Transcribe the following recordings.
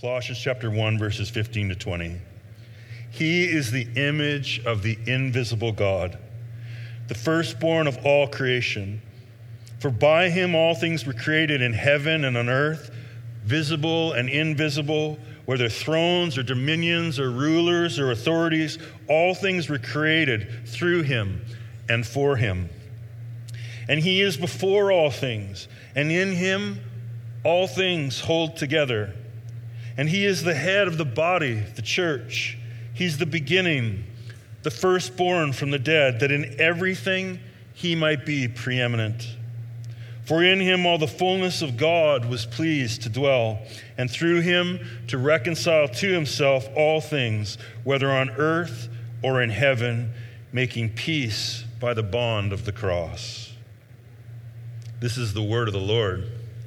Colossians chapter 1, verses 15 to 20. He is the image of the invisible God, the firstborn of all creation. For by him all things were created in heaven and on earth, visible and invisible, whether thrones or dominions or rulers or authorities, all things were created through him and for him. And he is before all things, and in him all things hold together. And he is the head of the body, the church. He's the beginning, the firstborn from the dead, that in everything he might be preeminent. For in him all the fullness of God was pleased to dwell, and through him to reconcile to himself all things, whether on earth or in heaven, making peace by the bond of the cross. This is the word of the Lord.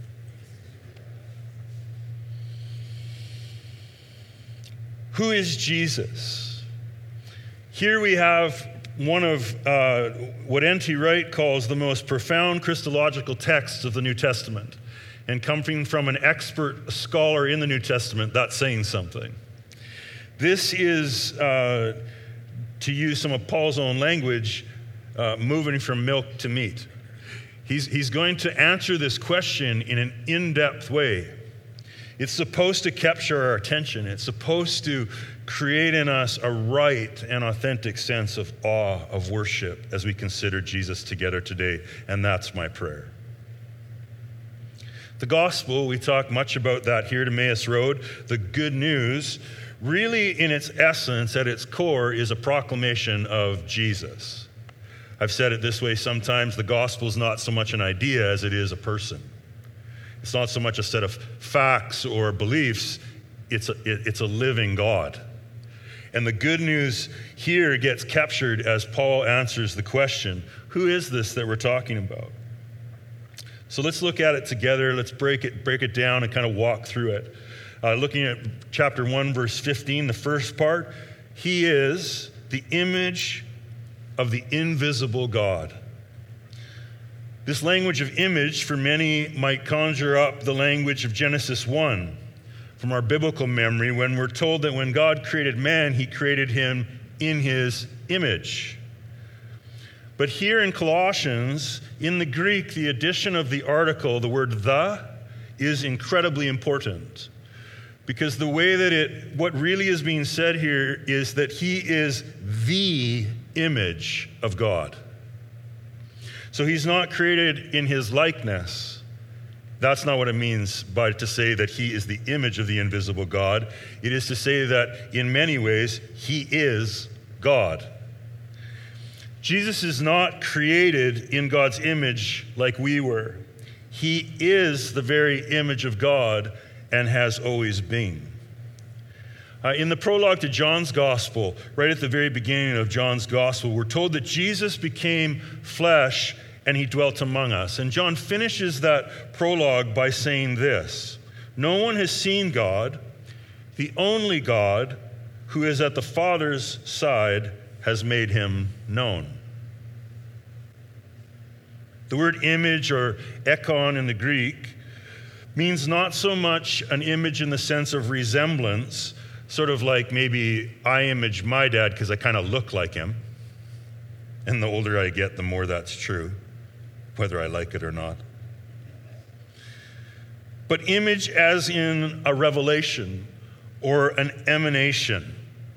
Who is Jesus? Here we have one of what N.T. Wright calls the most profound Christological texts of the New Testament. And coming from an expert scholar in the New Testament, that's saying something. This is, to use some of Paul's own language, moving from milk to meat. He's going to answer this question in an in-depth way. It's supposed to capture our attention. It's supposed to create in us a right and authentic sense of awe, of worship, as we consider Jesus together today. And that's my prayer. The gospel, we talk much about that here at Emmaus Road. The good news, really in its essence, at its core, is a proclamation of Jesus. I've said it this way sometimes: the gospel is not so much an idea as it is a person. It's not so much a set of facts or beliefs, it's a living God. And the good news here gets captured as Paul answers the question, who is this that we're talking about? So let's look at it together. Let's break it down and kind of walk through it. Looking at chapter 1, verse 15, the first part, he is the image of the invisible God. This language of image for many might conjure up the language of Genesis 1 from our biblical memory, when we're told that when God created man, he created him in his image. But here in Colossians, in the Greek, the addition of the article, the word the, is incredibly important. Because the way that what really is being said here is that he is the image of God. So he's not created in his likeness. That's not what it means by to say that he is the image of the invisible God. It is to say that in many ways, he is God. Jesus is not created in God's image like we were. He is the very image of God and has always been. In the prologue to John's Gospel, right at the very beginning of John's Gospel, we're told that Jesus became flesh and he dwelt among us. And John finishes that prologue by saying this: no one has seen God. The only God who is at the Father's side has made him known. The word image, or ekon in the Greek, means not so much an image in the sense of resemblance, sort of like maybe I image my dad because I kind of look like him. And the older I get, the more that's true, whether I like it or not. But image as in a revelation or an emanation.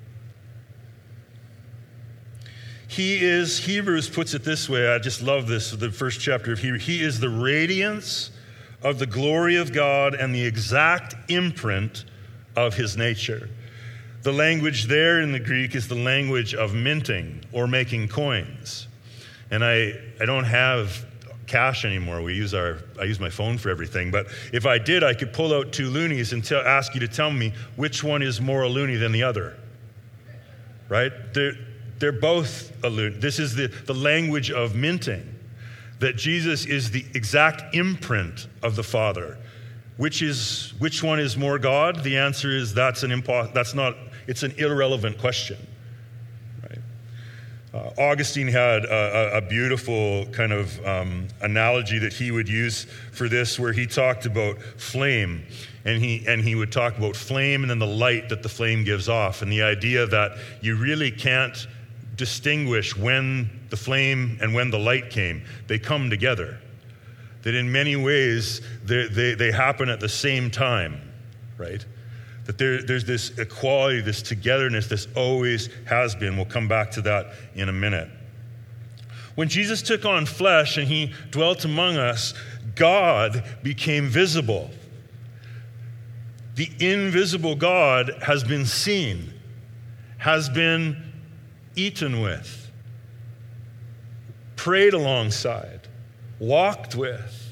He is, Hebrews puts it this way, I just love this, the first chapter of Hebrews. He is the radiance of the glory of God and the exact imprint of his nature. The language there in the Greek is the language of minting or making coins. And I don't have cash anymore. I use my phone for everything. But if I did, I could pull out 2 loonies and ask you to tell me which one is more a loony than the other. Right? They're both a loony. This is the language of minting. That Jesus is the exact imprint of the Father. Which one is more God? The answer is it's an irrelevant question. Right? Augustine had a beautiful kind of analogy that he would use for this, where he talked about flame, and he would talk about flame and then the light that the flame gives off, and the idea that you really can't distinguish when the flame and when the light came. They come together. That in many ways they happen at the same time, right? That there's this equality, this togetherness, this always has been. We'll come back to that in a minute. When Jesus took on flesh and he dwelt among us, God became visible. The invisible God has been seen, has been eaten with, prayed alongside, walked with,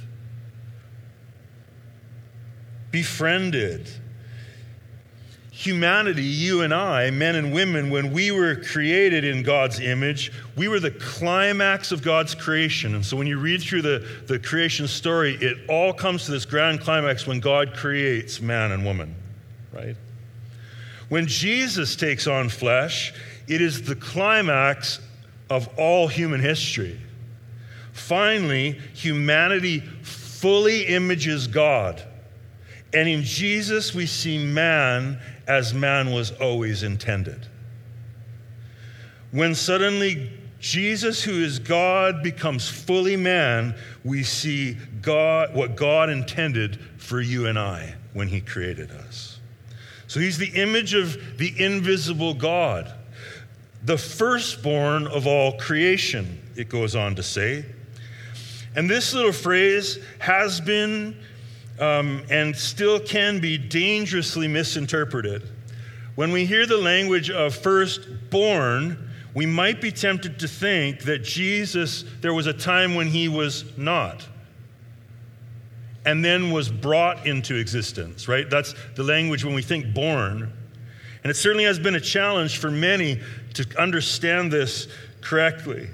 befriended. Humanity, you and I, men and women, when we were created in God's image, we were the climax of God's creation. And so when you read through the creation story, it all comes to this grand climax when God creates man and woman, right? When Jesus takes on flesh, it is the climax of all human history. Finally, humanity fully images God. And in Jesus, we see man as man was always intended. When suddenly Jesus, who is God, becomes fully man, we see God, what God intended for you and I when he created us. So he's the image of the invisible God, the firstborn of all creation, it goes on to say. And this little phrase has been and still can be dangerously misinterpreted. When we hear the language of firstborn, we might be tempted to think that Jesus, there was a time when he was not, and then was brought into existence, right? That's the language when we think born. And it certainly has been a challenge for many to understand this correctly.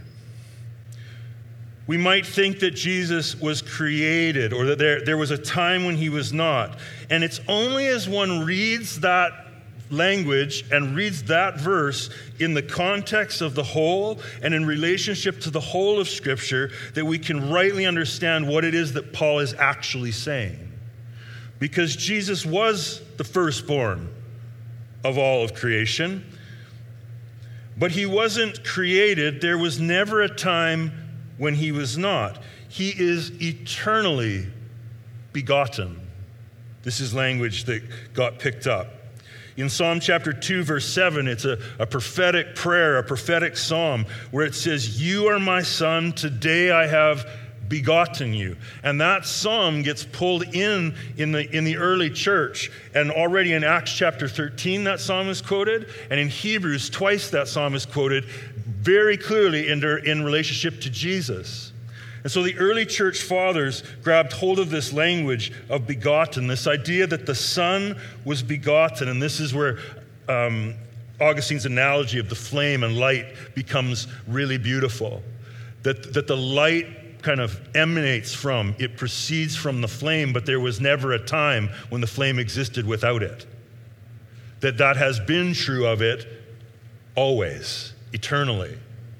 We might think that Jesus was created, or that there was a time when he was not. And it's only as one reads that language and reads that verse in the context of the whole and in relationship to the whole of Scripture that we can rightly understand what it is that Paul is actually saying. Because Jesus was the firstborn of all of creation, but he wasn't created. There was never a time when he was not. He is eternally begotten. This is language that got picked up. In Psalm chapter 2, verse 7, it's a prophetic prayer, a prophetic psalm, where it says, "You are my son, today I have begotten you." And that psalm gets pulled in the early church. And already in Acts chapter 13, that psalm is quoted. And in Hebrews, twice that psalm is quoted, very clearly in relationship to Jesus. And so the early church fathers grabbed hold of this language of begotten, this idea that the Son was begotten. And this is where Augustine's analogy of the flame and light becomes really beautiful. That the light kind of emanates from, it proceeds from the flame, but there was never a time when the flame existed without it. That has been true of it always, eternally.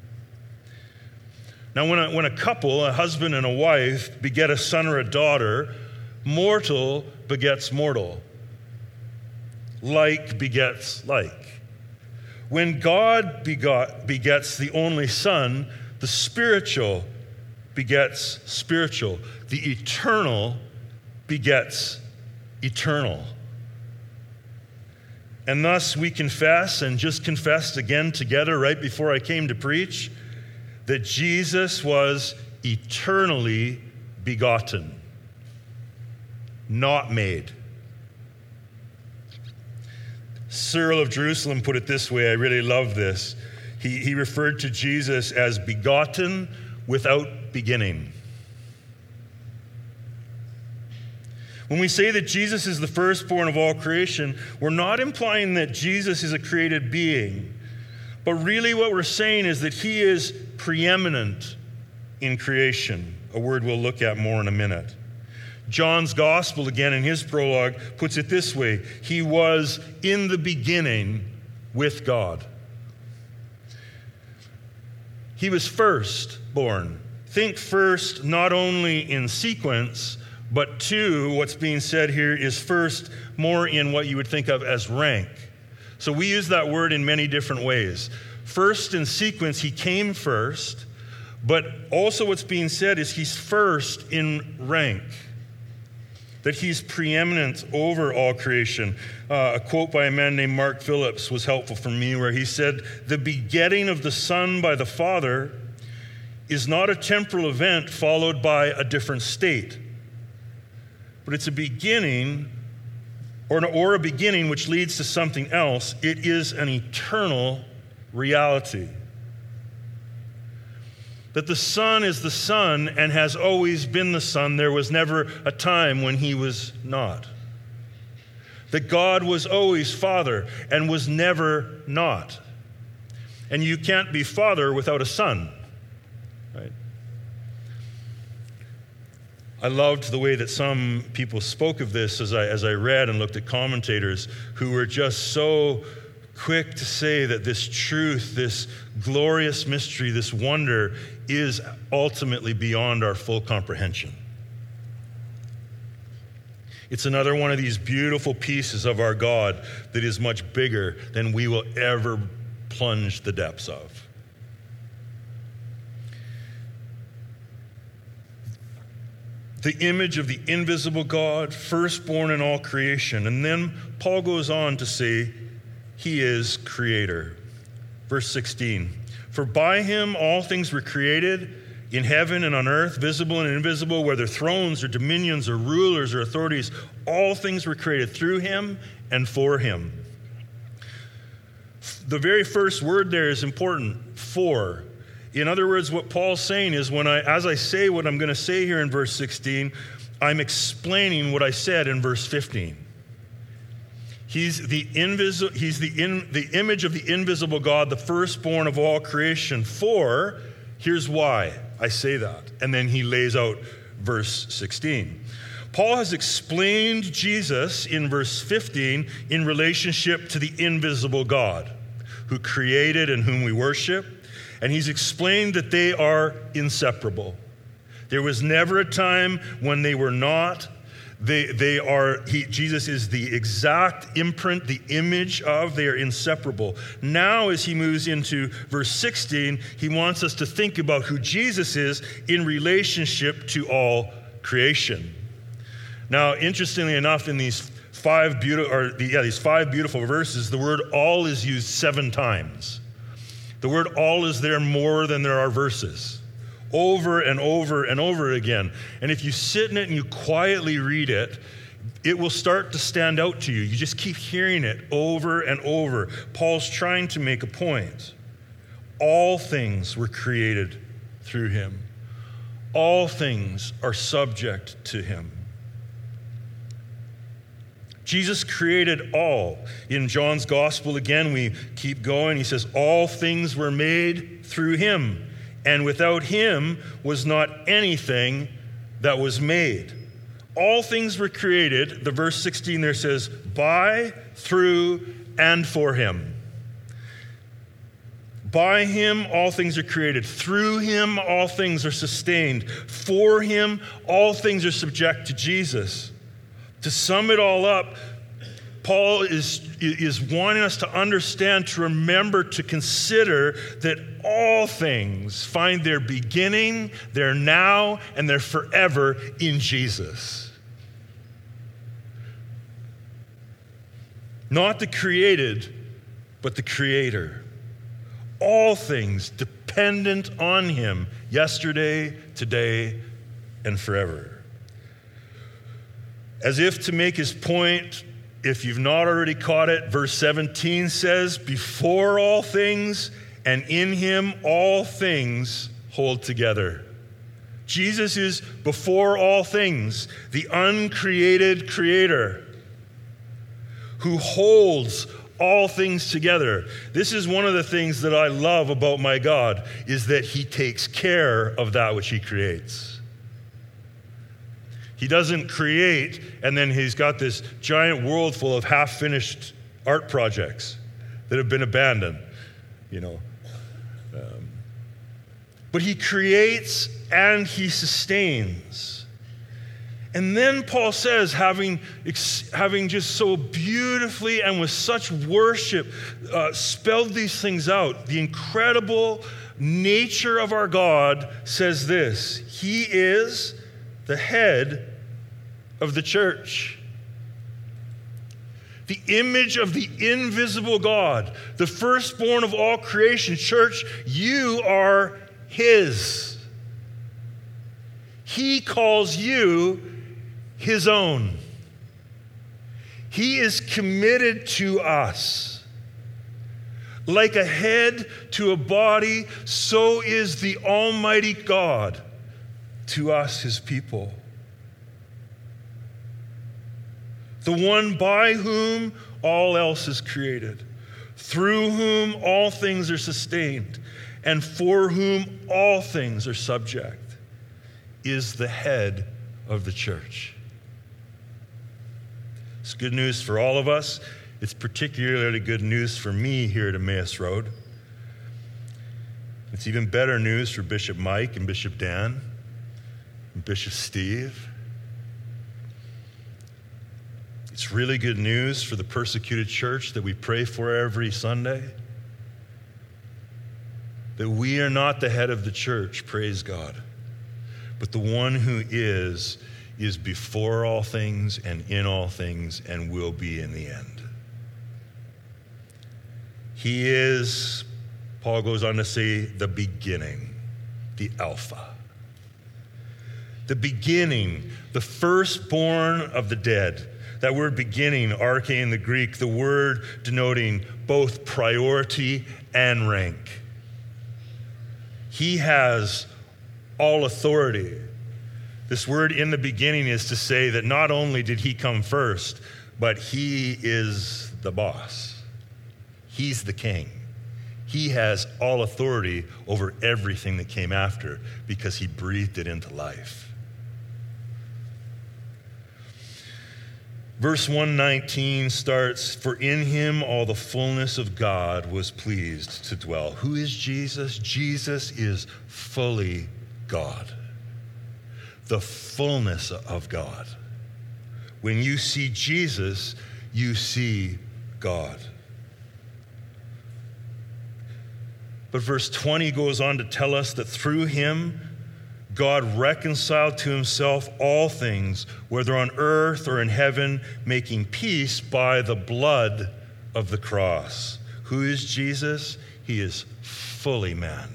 Now, when a couple, a husband and a wife, beget a son or a daughter, mortal begets mortal. Like begets like. When God begets the only Son, the spiritual begets spiritual. The eternal begets eternal. And thus we confess, and just confessed again together right before I came to preach, that Jesus was eternally begotten, not made. Cyril of Jerusalem put it this way. I really love this. He referred to Jesus as begotten without beginning. When we say that Jesus is the firstborn of all creation, we're not implying that Jesus is a created being. But really what we're saying is that he is preeminent in creation, a word we'll look at more in a minute. John's gospel, again in his prologue, puts it this way: he was in the beginning with God. He was firstborn. Think first not only in sequence, but two, what's being said here is first more in what you would think of as rank. So we use that word in many different ways. First in sequence, he came first, but also what's being said is he's first in rank, that he's preeminent over all creation. A quote by a man named Mark Phillips was helpful for me, where he said, "The begetting of the Son by the Father is not a temporal event followed by a different state, but it's a beginning or a beginning which leads to something else. It is an eternal reality." That the Son is the Son and has always been the Son. There was never a time when he was not. That God was always Father and was never not. And you can't be Father without a Son, right? I loved the way that some people spoke of this as I read and looked at commentators who were just so quick to say that this truth, this glorious mystery, this wonder is ultimately beyond our full comprehension. It's another one of these beautiful pieces of our God that is much bigger than we will ever plunge the depths of. The image of the invisible God, firstborn in all creation. And then Paul goes on to say, he is creator. Verse 16, "For by him all things were created, in heaven and on earth, visible and invisible, whether thrones or dominions or rulers or authorities, all things were created through him and for him." The very first word there is important, for. In other words, what Paul's saying is as I say what I'm going to say here in verse 16, I'm explaining what I said in verse 15. He's the image of the invisible God, the firstborn of all creation. For, here's why I say that. And then he lays out verse 16. Paul has explained Jesus in verse 15 in relationship to the invisible God who created and whom we worship. And he's explained that they are inseparable. There was never a time when they were not. Jesus is the exact imprint, the image of, they are inseparable. Now, as he moves into verse 16, he wants us to think about who Jesus is in relationship to all creation. Now, interestingly enough, in these five beautiful verses, the word all is used 7 times. The word all is there more than there are verses. Over and over and over again. And if you sit in it and you quietly read it, it will start to stand out to you. You just keep hearing it over and over. Paul's trying to make a point. All things were created through him. All things are subject to him. Jesus created all. In John's gospel, again, we keep going. He says, all things were made through him. And without him was not anything that was made. All things were created, the verse 16 there says, by, through, and for him. By him, all things are created. Through him, all things are sustained. For him, all things are subject to Jesus. To sum it all up, Paul is wanting us to understand, to remember, to consider that all things find their beginning, their now, and their forever in Jesus. Not the created, but the creator. All things dependent on him, yesterday, today, and forever. As if to make his point, if you've not already caught it, verse 17 says, before all things and in him all things hold together. Jesus is before all things, the uncreated creator who holds all things together. This is one of the things that I love about my God, is that he takes care of that which he creates. He doesn't create, and then he's got this giant world full of half-finished art projects that have been abandoned. but he creates and he sustains. And then Paul says, having just so beautifully and with such worship spelled these things out, the incredible nature of our God says this: he is the head of the church. The image of the invisible God, the firstborn of all creation. Church, you are his. He calls you his own. He is committed to us. Like a head to a body, so is the Almighty God to us, his people. The one by whom all else is created, through whom all things are sustained, and for whom all things are subject, is the head of the church. It's good news for all of us. It's particularly good news for me here at Emmaus Road. It's even better news for Bishop Mike and Bishop Dan and Bishop Steve. It's really good news for the persecuted church that we pray for every Sunday. That we are not the head of the church, praise God. But the one who is before all things and in all things and will be in the end. He is, Paul goes on to say, the beginning, the Alpha. The beginning, the firstborn of the dead. That word beginning, arche in the Greek, the word denoting both priority and rank. He has all authority. This word in the beginning is to say that not only did he come first, but he is the boss. He's the king. He has all authority over everything that came after because he breathed it into life. Verse 119 starts, "For in him all the fullness of God was pleased to dwell." Who is Jesus? Jesus is fully God. The fullness of God. When you see Jesus, you see God. But verse 20 goes on to tell us that through him, God reconciled to himself all things, whether on earth or in heaven, making peace by the blood of the cross. Who is Jesus? He is fully man.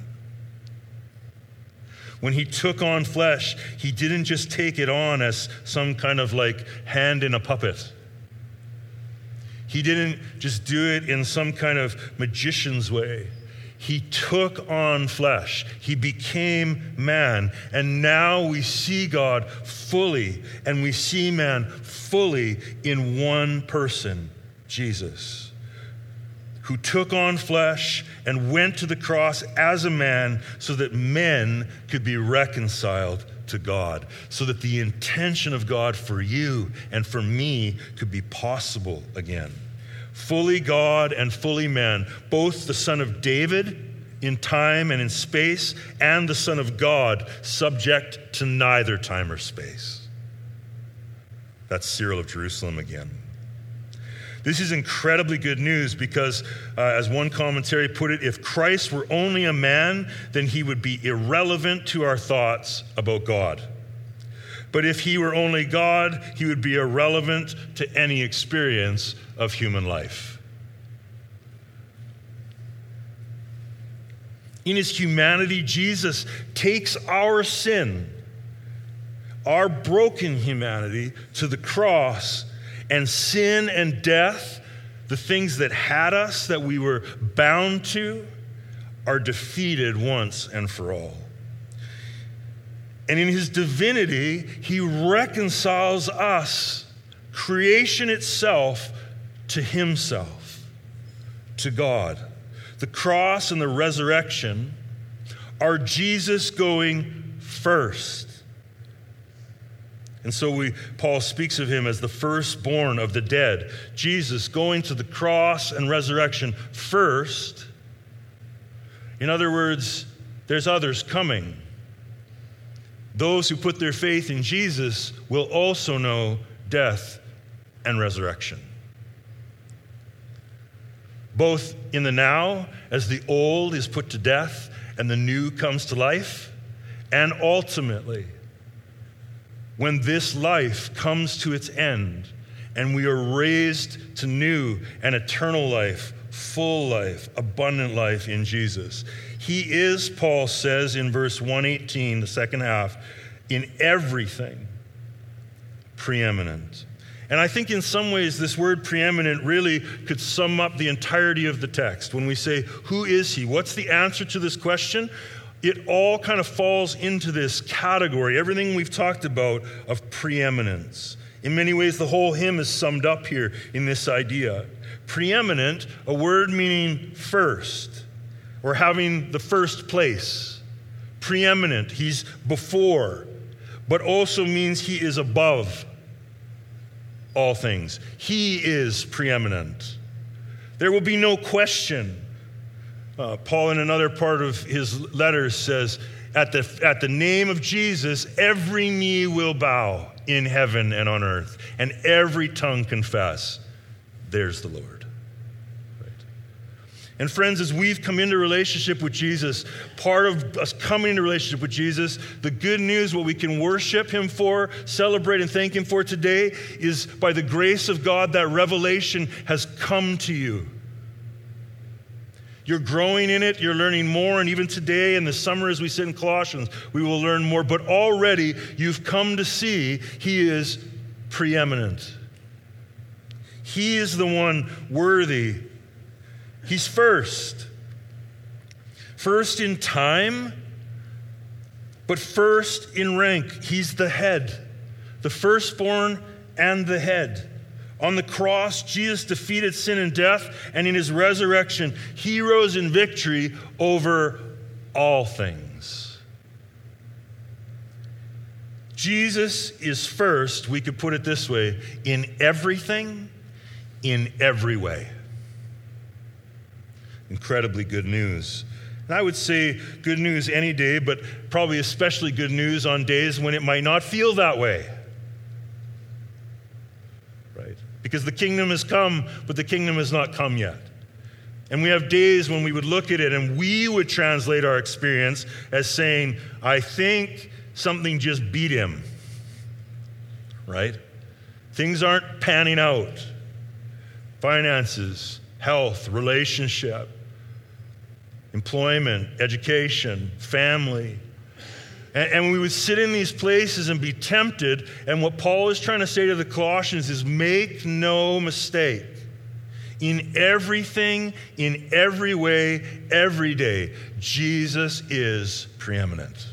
When he took on flesh, he didn't just take it on as some kind of like hand in a puppet. He didn't just do it in some kind of magician's way. He took on flesh. He became man. And now we see God fully, and we see man fully in one person, Jesus, who took on flesh and went to the cross as a man so that men could be reconciled to God, so that the intention of God for you and for me could be possible again. Fully God and fully man, both the Son of David in time and in space, and the Son of God, subject to neither time or space. That's Cyril of Jerusalem again. This is incredibly good news because, as one commentary put it, if Christ were only a man, then he would be irrelevant to our thoughts about God. But if he were only God, he would be irrelevant to any experience of human life. In his humanity, Jesus takes our sin, our broken humanity, to the cross, and sin and death, the things that had us, that we were bound to, are defeated once and for all. And in his divinity, he reconciles us, creation itself, to himself, to God. The cross and the resurrection are Jesus going first. And so Paul speaks of him as the firstborn of the dead. Jesus going to the cross and resurrection first. In other words, there's others coming. Those who put their faith in Jesus will also know death and resurrection. Both in the now, as the old is put to death and the new comes to life, and ultimately, when this life comes to its end and we are raised to new and eternal life, full life, abundant life in Jesus. He is, Paul says in verse 118, the second half, in everything preeminent. And I think in some ways this word preeminent really could sum up the entirety of the text. When we say, who is he? What's the answer to this question? It all kind of falls into this category, everything we've talked about of preeminence. In many ways, the whole hymn is summed up here in this idea. Preeminent, a word meaning first, or having the first place. Preeminent, he's before, but also means he is above all things. He is preeminent. There will be no question. Paul, in another part of his letters, says, at the name of Jesus, every knee will bow in heaven and on earth, and every tongue confess, there's the Lord. Right? And friends, as we've come into relationship with Jesus, part of us coming into relationship with Jesus, the good news, what we can worship him for, celebrate and thank him for today, is by the grace of God, that revelation has come to you. You're growing in it, you're learning more, and even today in the summer as we sit in Colossians, we will learn more. But already you've come to see he is preeminent. He is the one worthy. He's first. First in time, but first in rank. He's the head, the firstborn and the head. On the cross, Jesus defeated sin and death, and in his resurrection, he rose in victory over all things. Jesus is first, we could put it this way, in everything, in every way. Incredibly good news. And I would say good news any day, but probably especially good news on days when it might not feel that way. Right? Because the kingdom has come, but the kingdom has not come yet. And we have days when we would look at it and we would translate our experience as saying, I think something just beat him. Right? Things aren't panning out. Finances, health, relationship, employment, education, family. And we would sit in these places and be tempted. And what Paul is trying to say to the Colossians is make no mistake. In everything, in every way, every day, Jesus is preeminent.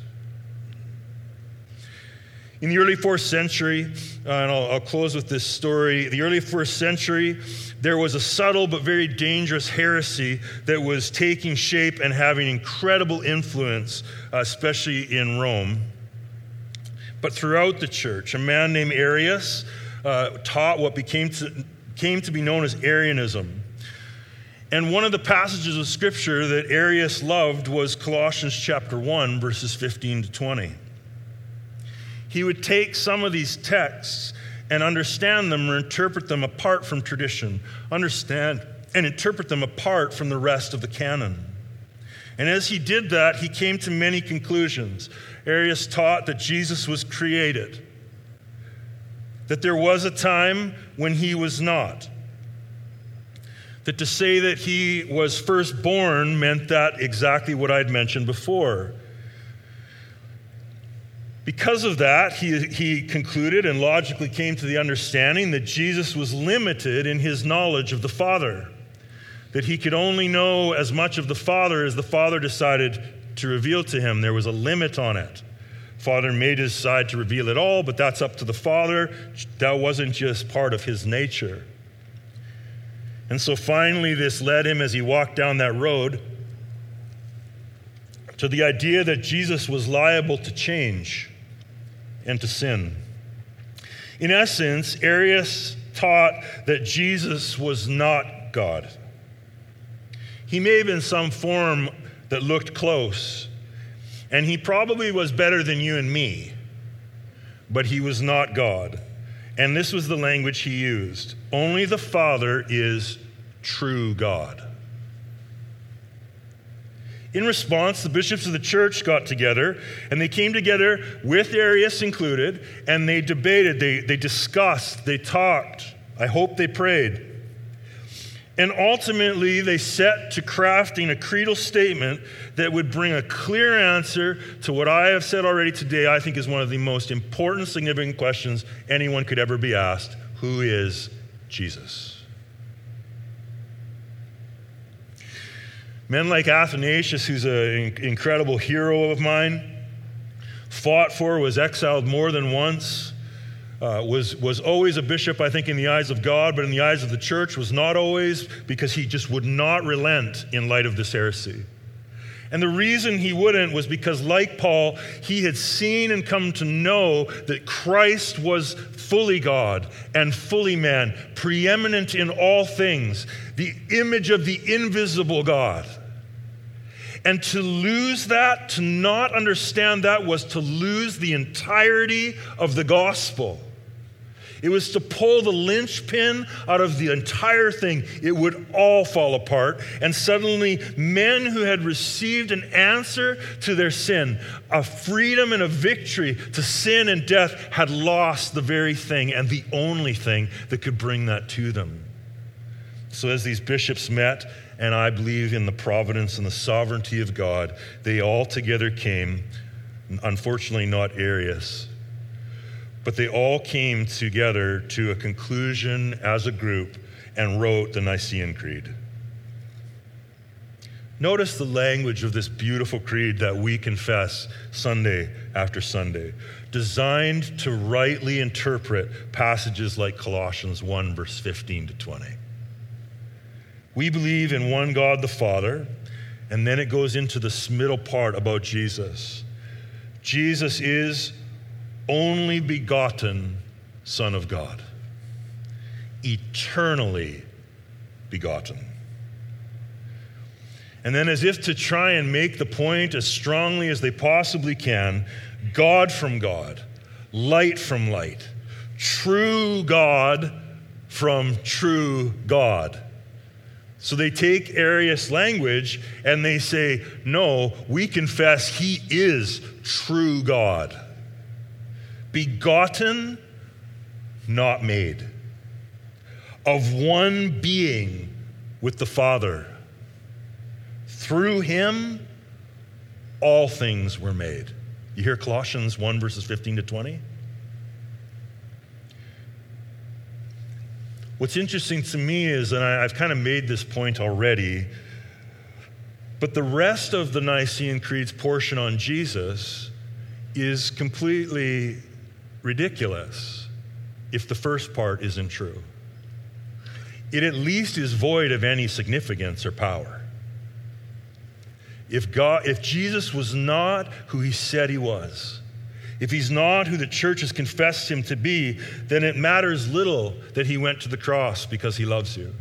In the early 4th century, and I'll close with this story. The early 1st century, there was a subtle but very dangerous heresy that was taking shape and having incredible influence, especially in Rome. But throughout the church, a man named Arius taught what came to be known as Arianism. And one of the passages of Scripture that Arius loved was Colossians chapter 1, verses 15 to 20. He would take some of these texts and understand them or interpret them apart from tradition, understand and interpret them apart from the rest of the canon. And as he did that, he came to many conclusions. Arius taught that Jesus was created, that there was a time when he was not, that to say that he was firstborn meant that exactly what I'd mentioned before. Because of that, he concluded and logically came to the understanding that Jesus was limited in his knowledge of the Father, that he could only know as much of the Father as the Father decided to reveal to him. There was a limit on it. Father may decide to reveal it all, but that's up to the Father. That wasn't just part of his nature. And so finally, this led him, as he walked down that road, to the idea that Jesus was liable to change and to sin. In essence, Arius taught that Jesus was not God. He may have been some form that looked close, And he probably was better than you and me, but he was not God. And this was the language he used. Only the Father is true God. In response, the bishops of the church got together, and they came together with Arius included, and they debated, they discussed, they talked. I hope they prayed. And ultimately, they set to crafting a creedal statement that would bring a clear answer to what I have said already today, I think is one of the most important, significant questions anyone could ever be asked. Who is Jesus? Men like Athanasius, who's an incredible hero of mine, fought for, was exiled more than once, was always a bishop, I think, in the eyes of God, but in the eyes of the church was not always, because he just would not relent in light of this heresy. And the reason he wouldn't was because, like Paul, he had seen and come to know that Christ was fully God and fully man, preeminent in all things, the image of the invisible God. And to lose that, to not understand that, was to lose the entirety of the gospel. It was to pull the linchpin out of the entire thing. It would all fall apart. And suddenly, men who had received an answer to their sin, a freedom and a victory to sin and death, had lost the very thing and the only thing that could bring that to them. So as these bishops met, and I believe in the providence and the sovereignty of God, they all together came, unfortunately not Arius, but they all came together to a conclusion as a group and wrote the Nicene Creed. Notice the language of this beautiful creed that we confess Sunday after Sunday, designed to rightly interpret passages like Colossians 1, verse 15 to 20. We believe in one God the Father, and then it goes into this middle part about Jesus. Jesus is only begotten Son of God, eternally begotten. And then, as if to try and make the point as strongly as they possibly can, God from God, light from light, true God from true God. So they take Arius language and they say, no, we confess he is true God. Begotten, not made. Of one being with the Father. Through him, all things were made. You hear Colossians 1, verses 15 to 20? What's interesting to me is, and I've kind of made this point already, but the rest of the Nicene Creed's portion on Jesus is completely ridiculous if the first part isn't true. It at least is void of any significance or power. If Jesus was not who he said he was, if he's not who the church has confessed him to be, then it matters little that he went to the cross because he loves you.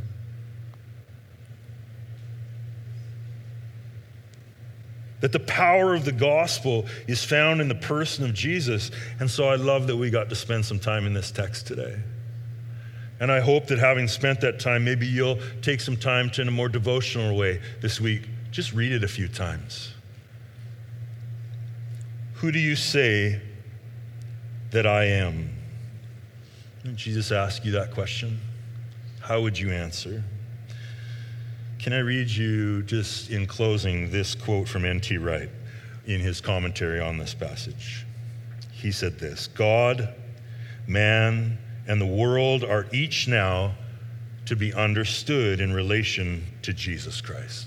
That the power of the gospel is found in the person of Jesus. And so I love that we got to spend some time in this text today. And I hope that having spent that time, maybe you'll take some time to, in a more devotional way this week, just read it a few times. Who do you say that I am? Did Jesus ask you that question? How would you answer? Can I read you, just in closing, this quote from N.T. Wright in his commentary on this passage? He said this: God, man, and the world are each now to be understood in relation to Jesus Christ.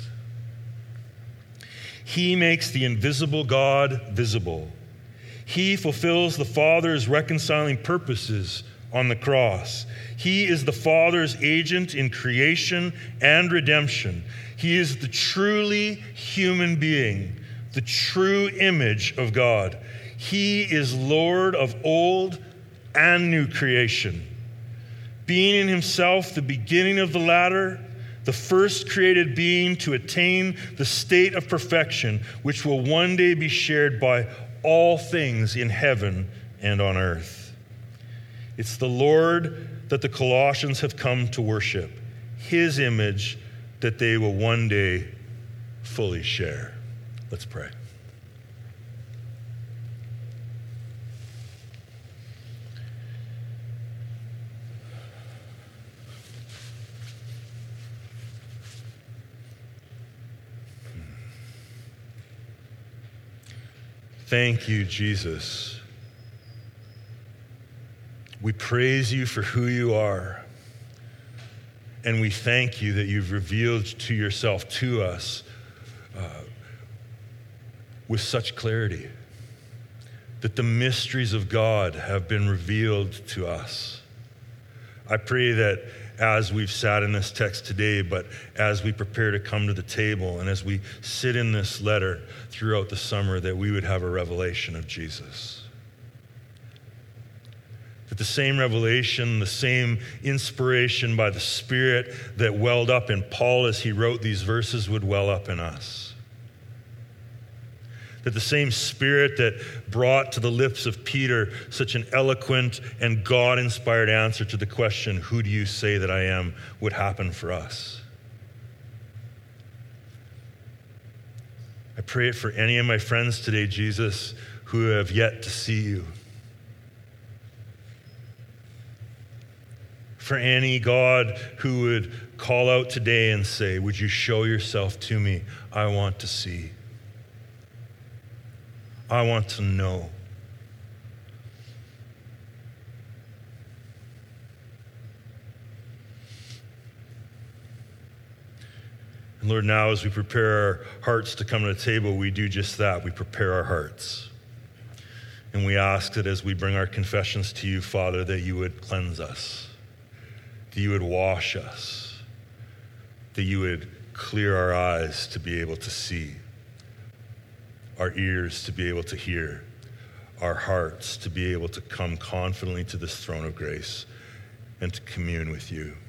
He makes the invisible God visible. He fulfills the Father's reconciling purposes on the cross. He is the Father's agent in creation and redemption. He is the truly human being, the true image of God. He is Lord of old and new creation, being in himself the beginning of the latter, the first created being to attain the state of perfection, which will one day be shared by all things in heaven and on earth. It's the Lord that the Colossians have come to worship, his image that they will one day fully share. Let's pray. Thank you, Jesus. We praise you for who you are. And we thank you that you've revealed to yourself to us with such clarity, that the mysteries of God have been revealed to us. I pray that as we've sat in this text today, but as we prepare to come to the table and as we sit in this letter throughout the summer, that we would have a revelation of Jesus. That the same revelation, the same inspiration by the Spirit that welled up in Paul as he wrote these verses would well up in us. That the same Spirit that brought to the lips of Peter such an eloquent and God-inspired answer to the question, who do you say that I am, would happen for us. I pray it for any of my friends today, Jesus, who have yet to see you. For any, God, who would call out today and say, would you show yourself to me? I want to see. I want to know. And Lord, now as we prepare our hearts to come to the table, we do just that. We prepare our hearts. And we ask that as we bring our confessions to you, Father, that you would cleanse us, that you would wash us, that you would clear our eyes to be able to see, our ears to be able to hear, our hearts to be able to come confidently to this throne of grace and to commune with you.